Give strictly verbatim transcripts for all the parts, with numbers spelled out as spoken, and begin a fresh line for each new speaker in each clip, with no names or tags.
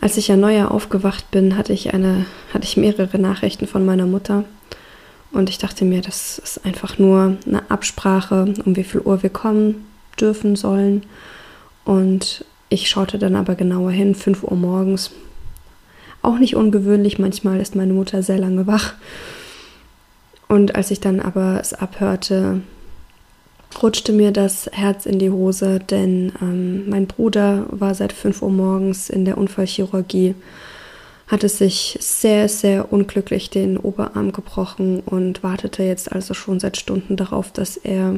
Als ich ja neuer aufgewacht bin, hatte ich eine, hatte ich mehrere Nachrichten von meiner Mutter. Und ich dachte mir, das ist einfach nur eine Absprache, um wie viel Uhr wir kommen dürfen sollen. Und ich schaute dann aber genauer hin, fünf Uhr morgens. Auch nicht ungewöhnlich, manchmal ist meine Mutter sehr lange wach. Und als ich dann aber es abhörte, rutschte mir das Herz in die Hose, denn ähm, mein Bruder war seit fünf Uhr morgens in der Unfallchirurgie, hatte sich sehr, sehr unglücklich den Oberarm gebrochen und wartete jetzt also schon seit Stunden darauf, dass er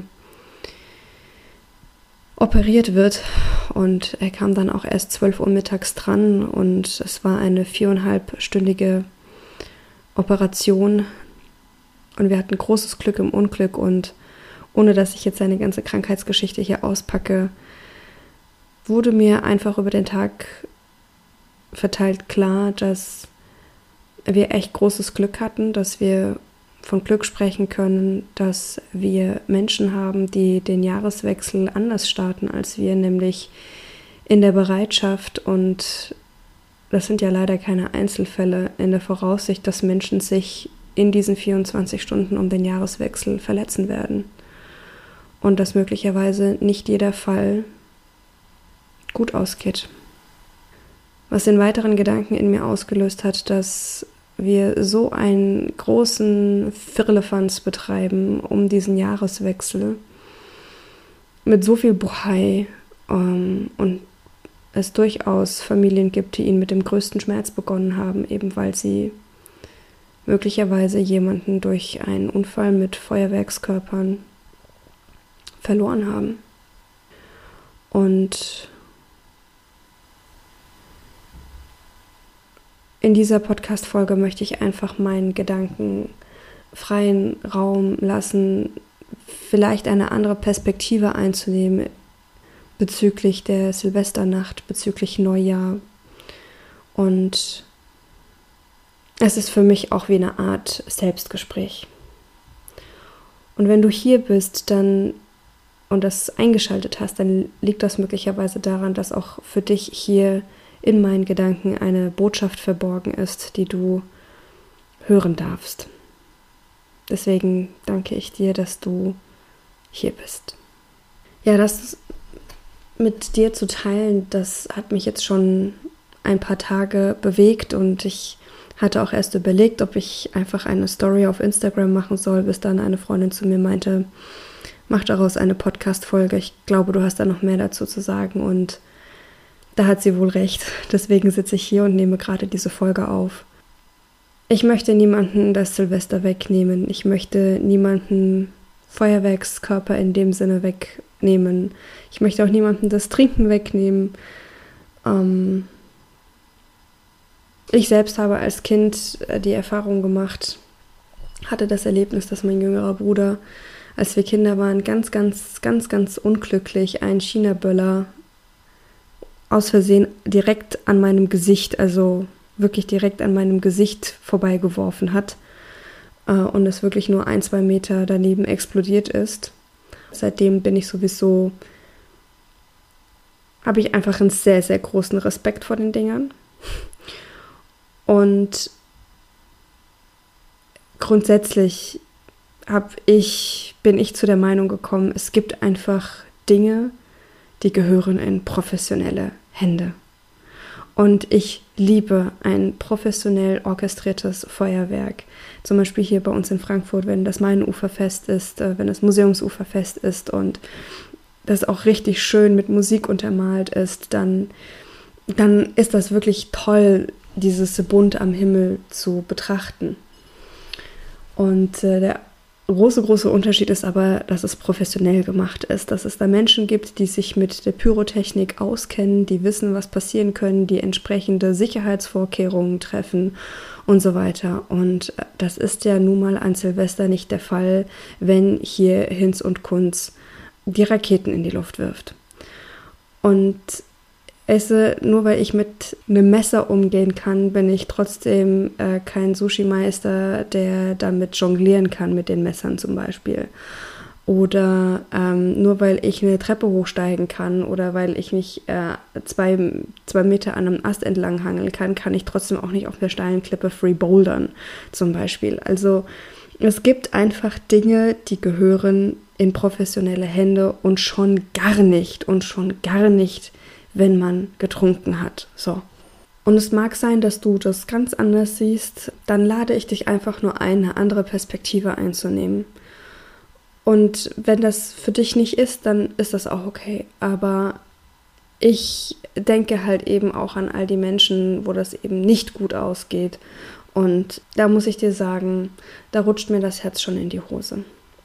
operiert wird. Und er kam dann auch erst zwölf Uhr mittags dran und es war eine viereinhalbstündige Operation. Und wir hatten großes Glück im Unglück und ohne dass ich jetzt seine ganze Krankheitsgeschichte hier auspacke, wurde mir einfach über den Tag verteilt klar, dass wir echt großes Glück hatten, dass wir von Glück sprechen können, dass wir Menschen haben, die den Jahreswechsel anders starten als wir, nämlich in der Bereitschaft, und das sind ja leider keine Einzelfälle, in der Voraussicht, dass Menschen sich in diesen vierundzwanzig Stunden um den Jahreswechsel verletzen werden. Und dass möglicherweise nicht jeder Fall gut ausgeht. Was den weiteren Gedanken in mir ausgelöst hat, dass wir so einen großen Firlefanz betreiben um diesen Jahreswechsel mit so viel Bohai ähm, und es durchaus Familien gibt, die ihn mit dem größten Schmerz begonnen haben, eben weil sie möglicherweise jemanden durch einen Unfall mit Feuerwerkskörpern verloren haben. Und in dieser Podcast-Folge möchte ich einfach meinen Gedanken freien Raum lassen, vielleicht eine andere Perspektive einzunehmen bezüglich der Silvesternacht, bezüglich Neujahr. Und es ist für mich auch wie eine Art Selbstgespräch. Und wenn du hier bist, dann und das eingeschaltet hast, dann liegt das möglicherweise daran, dass auch für dich hier in meinen Gedanken eine Botschaft verborgen ist, die du hören darfst. Deswegen danke ich dir, dass du hier bist. Ja, das mit dir zu teilen, das hat mich jetzt schon ein paar Tage bewegt und ich hatte auch erst überlegt, ob ich einfach eine Story auf Instagram machen soll, bis dann eine Freundin zu mir meinte, mach daraus eine Podcast-Folge. Ich glaube, du hast da noch mehr dazu zu sagen und da hat sie wohl recht. Deswegen sitze ich hier und nehme gerade diese Folge auf. Ich möchte niemanden das Silvester wegnehmen. Ich möchte niemanden Feuerwerkskörper in dem Sinne wegnehmen. Ich möchte auch niemanden das Trinken wegnehmen. Ähm ich selbst habe als Kind die Erfahrung gemacht, hatte das Erlebnis, dass mein jüngerer Bruder, als wir Kinder waren, ganz, ganz, ganz, ganz unglücklich einen China-Böller aus Versehen direkt an meinem Gesicht, also wirklich direkt an meinem Gesicht vorbeigeworfen hat äh, und es wirklich nur ein, zwei Meter daneben explodiert ist. Seitdem bin ich sowieso, habe ich einfach einen sehr, sehr großen Respekt vor den Dingern. Und grundsätzlich hab ich, bin ich zu der Meinung gekommen, es gibt einfach Dinge, die gehören in professionelle Hände. Und ich liebe ein professionell orchestriertes Feuerwerk. Zum Beispiel hier bei uns in Frankfurt, wenn das Mainuferfest ist, wenn das Museumsuferfest ist und das auch richtig schön mit Musik untermalt ist, dann, dann ist das wirklich toll, dieses Bunt am Himmel zu betrachten. Und äh, der große, große Unterschied ist aber, dass es professionell gemacht ist, dass es da Menschen gibt, die sich mit der Pyrotechnik auskennen, die wissen, was passieren können, die entsprechende Sicherheitsvorkehrungen treffen und so weiter. Und das ist ja nun mal an Silvester nicht der Fall, wenn hier Hinz und Kunz die Raketen in die Luft wirft. Und esse, nur weil ich mit einem Messer umgehen kann, bin ich trotzdem äh, kein Sushi-Meister, der damit jonglieren kann, mit den Messern zum Beispiel. Oder ähm, nur weil ich eine Treppe hochsteigen kann oder weil ich mich äh, zwei, zwei Meter an einem Ast entlang hangeln kann, kann ich trotzdem auch nicht auf der steilen Klippe free bouldern zum Beispiel. Also es gibt einfach Dinge, die gehören in professionelle Hände und schon gar nicht und schon gar nicht, wenn man getrunken hat. So. Und es mag sein, dass du das ganz anders siehst, dann lade ich dich einfach nur ein, eine andere Perspektive einzunehmen. Und wenn das für dich nicht ist, dann ist das auch okay. Aber ich denke halt eben auch an all die Menschen, wo das eben nicht gut ausgeht. Und da muss ich dir sagen, da rutscht mir das Herz schon in die Hose.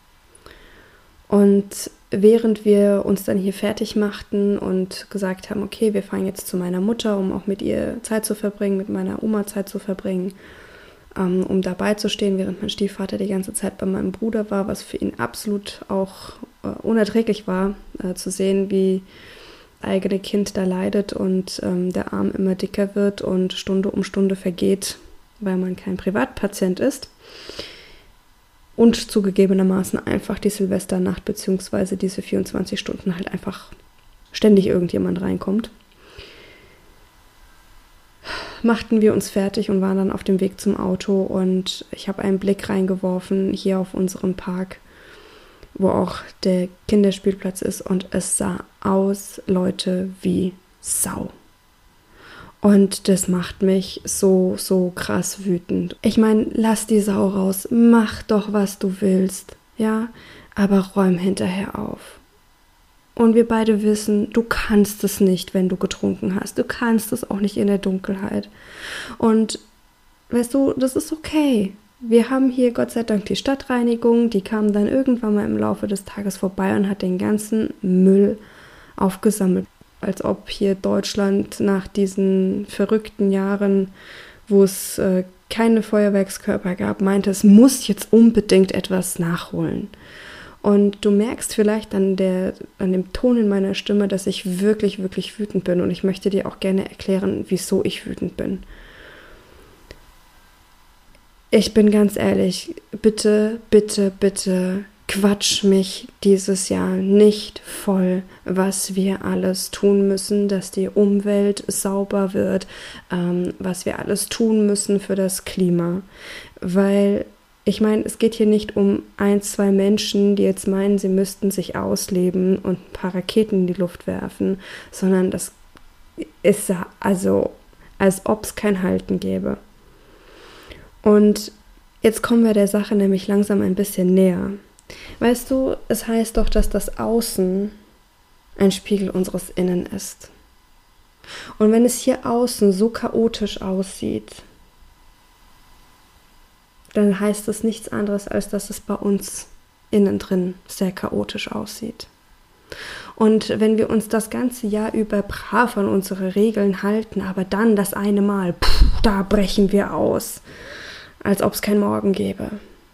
Und während wir uns dann hier fertig machten und gesagt haben, okay, wir fahren jetzt zu meiner Mutter, um auch mit ihr Zeit zu verbringen, mit meiner Oma Zeit zu verbringen, ähm, um dabei zu stehen, während mein Stiefvater die ganze Zeit bei meinem Bruder war, was für ihn absolut auch äh, unerträglich war, äh, zu sehen, wie eigene Kind da leidet und ähm, der Arm immer dicker wird und Stunde um Stunde vergeht, weil man kein Privatpatient ist. Und zugegebenermaßen einfach die Silvesternacht bzw. diese vierundzwanzig Stunden halt einfach ständig irgendjemand reinkommt. Machten wir uns fertig und waren dann auf dem Weg zum Auto und ich habe einen Blick reingeworfen hier auf unseren Park, wo auch der Kinderspielplatz ist und es sah aus, Leute, wie Sau. Und das macht mich so, so krass wütend. Ich meine, lass die Sau raus, mach doch, was du willst, ja, aber räum hinterher auf. Und wir beide wissen, du kannst es nicht, wenn du getrunken hast. Du kannst es auch nicht in der Dunkelheit. Und weißt du, das ist okay. Wir haben hier Gott sei Dank die Stadtreinigung, die kam dann irgendwann mal im Laufe des Tages vorbei und hat den ganzen Müll aufgesammelt. Als ob hier Deutschland nach diesen verrückten Jahren, wo es äh, keine Feuerwerkskörper gab, meinte, es muss jetzt unbedingt etwas nachholen. Und du merkst vielleicht an, der, an dem Ton in meiner Stimme, dass ich wirklich, wirklich wütend bin. Und ich möchte dir auch gerne erklären, wieso ich wütend bin. Ich bin ganz ehrlich, bitte, bitte, bitte quatsch mich dieses Jahr nicht voll, was wir alles tun müssen, dass die Umwelt sauber wird, ähm, was wir alles tun müssen für das Klima. Weil ich meine, es geht hier nicht um ein, zwei Menschen, die jetzt meinen, sie müssten sich ausleben und ein paar Raketen in die Luft werfen, sondern das ist also, als ob es kein Halten gäbe. Und jetzt kommen wir der Sache nämlich langsam ein bisschen näher. Weißt du, es heißt doch, dass das Außen ein Spiegel unseres Innen ist. Und wenn es hier außen so chaotisch aussieht, dann heißt es nichts anderes, als dass es bei uns innen drin sehr chaotisch aussieht. Und wenn wir uns das ganze Jahr über brav an unsere Regeln halten, aber dann das eine Mal, pff, da brechen wir aus, als ob es kein Morgen gäbe.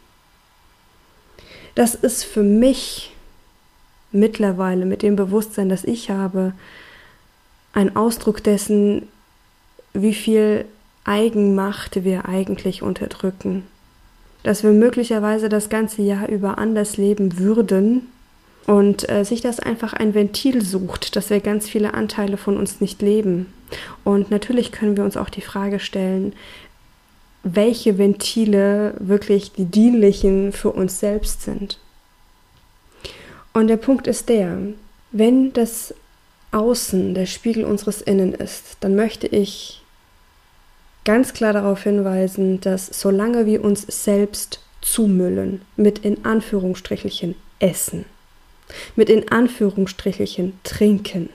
Das ist für mich mittlerweile mit dem Bewusstsein, das ich habe, ein Ausdruck dessen, wie viel Eigenmacht wir eigentlich unterdrücken. Dass wir möglicherweise das ganze Jahr über anders leben würden und äh, sich das einfach ein Ventil sucht, dass wir ganz viele Anteile von uns nicht leben. Und natürlich können wir uns auch die Frage stellen, welche Ventile wirklich die dienlichen für uns selbst sind. Und der Punkt ist der, wenn das Außen der Spiegel unseres Innen ist, dann möchte ich ganz klar darauf hinweisen, dass solange wir uns selbst zumüllen, mit in Anführungsstrichelchen essen, mit in Anführungsstrichelchen trinken,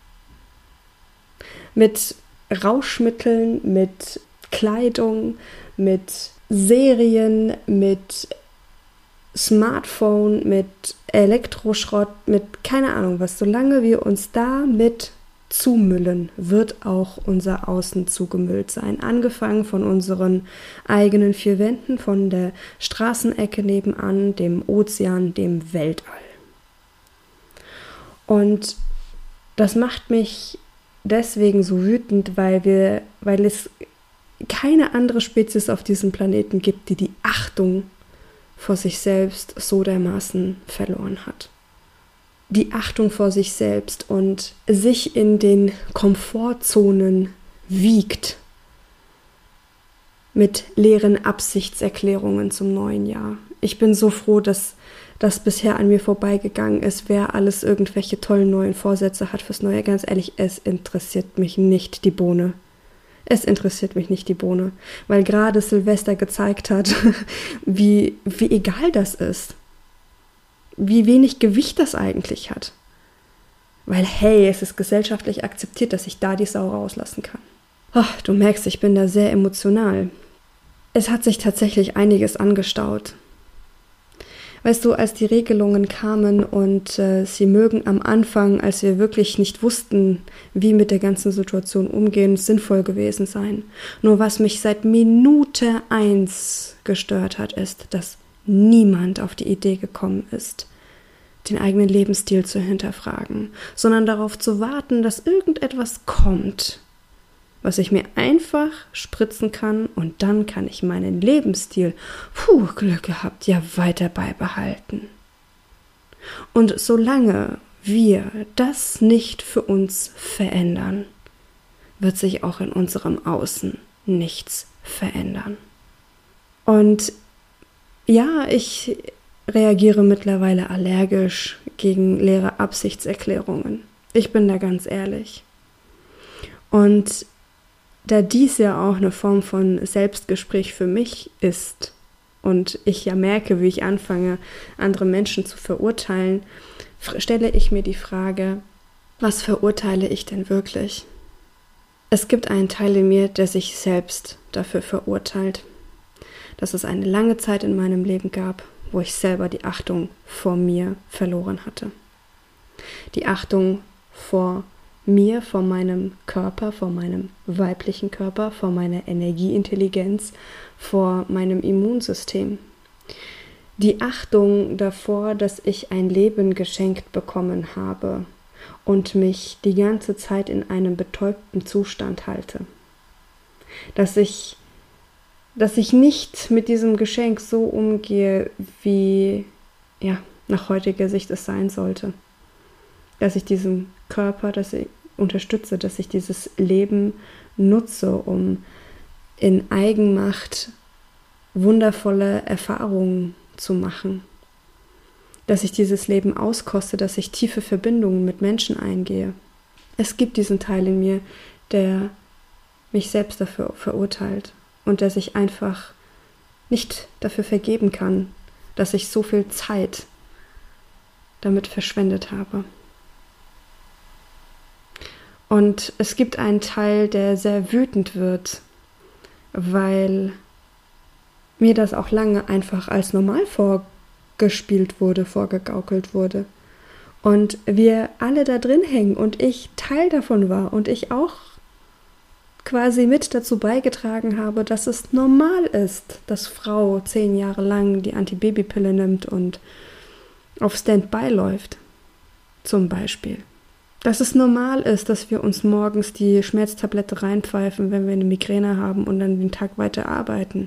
mit Rauschmitteln, mit Kleidung, mit Serien, mit Smartphone, mit Elektroschrott, mit keine Ahnung was, solange wir uns damit zumüllen, wird auch unser Außen zugemüllt sein. Angefangen von unseren eigenen vier Wänden, von der Straßenecke nebenan, dem Ozean, dem Weltall. Und das macht mich deswegen so wütend, weil wir, weil es keine andere Spezies auf diesem Planeten gibt, die die Achtung vor sich selbst so dermaßen verloren hat. Die Achtung vor sich selbst und sich in den Komfortzonen wiegt mit leeren Absichtserklärungen zum neuen Jahr. Ich bin so froh, dass das bisher an mir vorbeigegangen ist, wer alles irgendwelche tollen neuen Vorsätze hat fürs neue Jahr. Ganz ehrlich, es interessiert mich nicht die Bohne. Es interessiert mich nicht die Bohne, weil gerade Silvester gezeigt hat, wie, wie egal das ist. Wie wenig Gewicht das eigentlich hat. Weil, hey, es ist gesellschaftlich akzeptiert, dass ich da die Sau rauslassen kann. Ach, du merkst, ich bin da sehr emotional. Es hat sich tatsächlich einiges angestaut. Weißt du, als die Regelungen kamen und äh, sie mögen am Anfang, als wir wirklich nicht wussten, wie mit der ganzen Situation umgehen, sinnvoll gewesen sein. Nur was mich seit Minute eins gestört hat, ist, dass niemand auf die Idee gekommen ist, den eigenen Lebensstil zu hinterfragen, sondern darauf zu warten, dass irgendetwas kommt, was ich mir einfach spritzen kann und dann kann ich meinen Lebensstil, puh, Glück gehabt, ja weiter beibehalten. Und solange wir das nicht für uns verändern, wird sich auch in unserem Außen nichts verändern. Und ja, ich reagiere mittlerweile allergisch gegen leere Absichtserklärungen. Ich bin da ganz ehrlich. Und da dies ja auch eine Form von Selbstgespräch für mich ist und ich ja merke, wie ich anfange, andere Menschen zu verurteilen, stelle ich mir die Frage, was verurteile ich denn wirklich? Es gibt einen Teil in mir, der sich selbst dafür verurteilt, dass es eine lange Zeit in meinem Leben gab, wo ich selber die Achtung vor mir verloren hatte. Die Achtung vor mir, vor meinem Körper, vor meinem weiblichen Körper, vor meiner Energieintelligenz, vor meinem Immunsystem. Die Achtung davor, dass ich ein Leben geschenkt bekommen habe und mich die ganze Zeit in einem betäubten Zustand halte. Dass ich dass ich nicht mit diesem Geschenk so umgehe, wie ja, nach heutiger Sicht es sein sollte. Dass ich diesen Körper, dass ich unterstütze, dass ich dieses Leben nutze, um in Eigenmacht wundervolle Erfahrungen zu machen. Dass ich dieses Leben auskoste, dass ich tiefe Verbindungen mit Menschen eingehe. Es gibt diesen Teil in mir, der mich selbst dafür verurteilt. Und der sich einfach nicht dafür vergeben kann, dass ich so viel Zeit damit verschwendet habe. Und es gibt einen Teil, der sehr wütend wird, weil mir das auch lange einfach als normal vorgespielt wurde, vorgegaukelt wurde. Und wir alle da drin hängen und ich Teil davon war und ich auch quasi mit dazu beigetragen habe, dass es normal ist, dass Frau zehn Jahre lang die Antibabypille nimmt und auf Standby läuft, zum Beispiel. Dass es normal ist, dass wir uns morgens die Schmerztablette reinpfeifen, wenn wir eine Migräne haben und dann den Tag weiter arbeiten.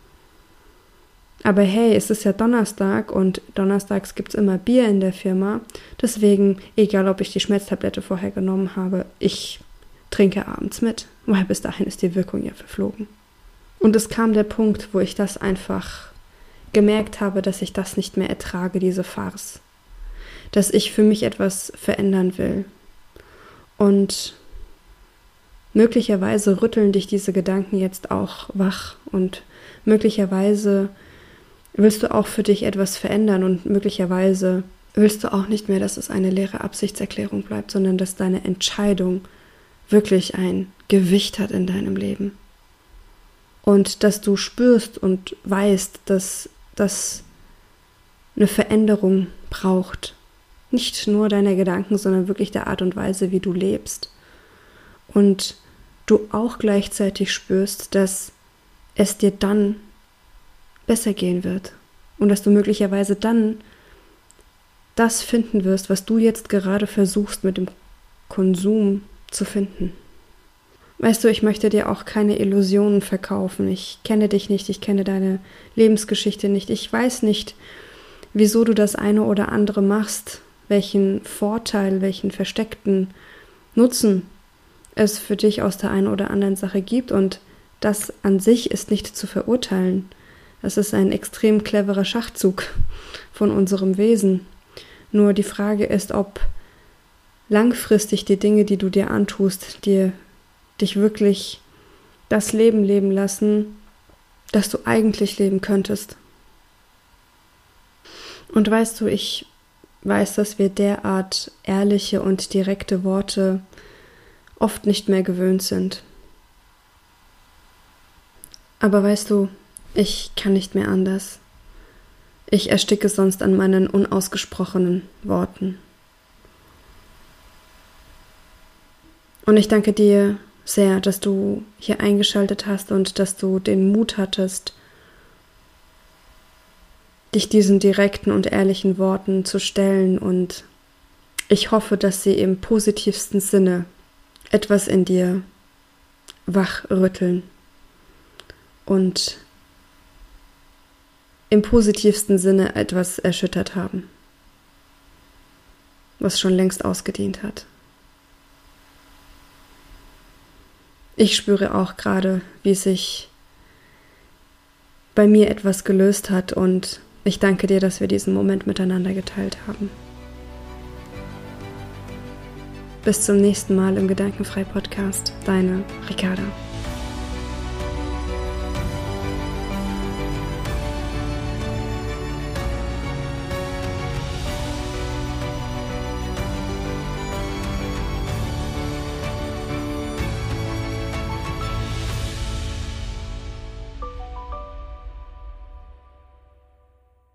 Aber hey, es ist ja Donnerstag und donnerstags gibt es immer Bier in der Firma. Deswegen, egal ob ich die Schmerztablette vorher genommen habe, ich trinke abends mit, weil bis dahin ist die Wirkung ja verflogen. Und es kam der Punkt, wo ich das einfach gemerkt habe, dass ich das nicht mehr ertrage, diese Farce. Dass ich für mich etwas verändern will. Und möglicherweise rütteln dich diese Gedanken jetzt auch wach und möglicherweise willst du auch für dich etwas verändern und möglicherweise willst du auch nicht mehr, dass es eine leere Absichtserklärung bleibt, sondern dass deine Entscheidung wirklich ein Gewicht hat in deinem Leben. Und dass du spürst und weißt, dass das eine Veränderung braucht. Nicht nur deiner Gedanken, sondern wirklich der Art und Weise, wie du lebst. Und du auch gleichzeitig spürst, dass es dir dann besser gehen wird. Und dass du möglicherweise dann das finden wirst, was du jetzt gerade versuchst mit dem Konsum zu finden. Weißt du, ich möchte dir auch keine Illusionen verkaufen. Ich kenne dich nicht, ich kenne deine Lebensgeschichte nicht. Ich weiß nicht, wieso du das eine oder andere machst, welchen Vorteil, welchen versteckten Nutzen es für dich aus der einen oder anderen Sache gibt. Und das an sich ist nicht zu verurteilen. Das ist ein extrem cleverer Schachzug von unserem Wesen. Nur die Frage ist, ob langfristig die Dinge, die du dir antust, dir dich wirklich das Leben leben lassen, das du eigentlich leben könntest. Und weißt du, ich weiß, dass wir derart ehrliche und direkte Worte oft nicht mehr gewöhnt sind. Aber weißt du, ich kann nicht mehr anders. Ich ersticke sonst an meinen unausgesprochenen Worten. Und ich danke dir sehr, dass du hier eingeschaltet hast und dass du den Mut hattest, dich diesen direkten und ehrlichen Worten zu stellen. Und ich hoffe, dass sie im positivsten Sinne etwas in dir wachrütteln und im positivsten Sinne etwas erschüttert haben, was schon längst ausgedient hat. Ich spüre auch gerade, wie sich bei mir etwas gelöst hat, und ich danke dir, dass wir diesen Moment miteinander geteilt haben. Bis zum nächsten Mal im Gedankenfrei-Podcast. Deine Ricarda.